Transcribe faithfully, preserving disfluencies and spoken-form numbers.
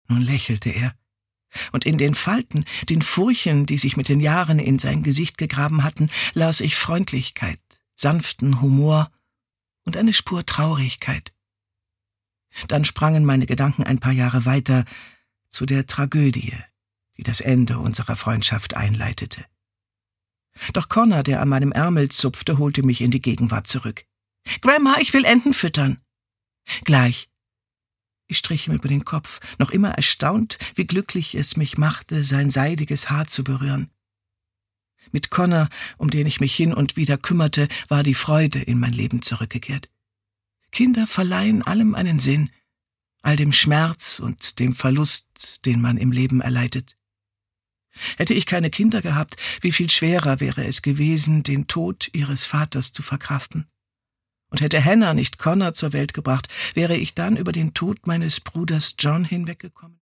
Nun lächelte er, und in den Falten, den Furchen, die sich mit den Jahren in sein Gesicht gegraben hatten, las ich Freundlichkeit, sanften Humor und eine Spur Traurigkeit. Dann sprangen meine Gedanken ein paar Jahre weiter zu der Tragödie, die das Ende unserer Freundschaft einleitete. Doch Connor, der an meinem Ärmel zupfte, holte mich in die Gegenwart zurück. »Grandma, ich will Enten füttern.« »Gleich.« Ich strich ihm über den Kopf, noch immer erstaunt, wie glücklich es mich machte, sein seidiges Haar zu berühren. Mit Connor, um den ich mich hin und wieder kümmerte, war die Freude in mein Leben zurückgekehrt. Kinder verleihen allem einen Sinn, all dem Schmerz und dem Verlust, den man im Leben erleidet. Hätte ich keine Kinder gehabt, wie viel schwerer wäre es gewesen, den Tod ihres Vaters zu verkraften. Und hätte Hannah nicht Connor zur Welt gebracht, wäre ich dann über den Tod meines Bruders John hinweggekommen?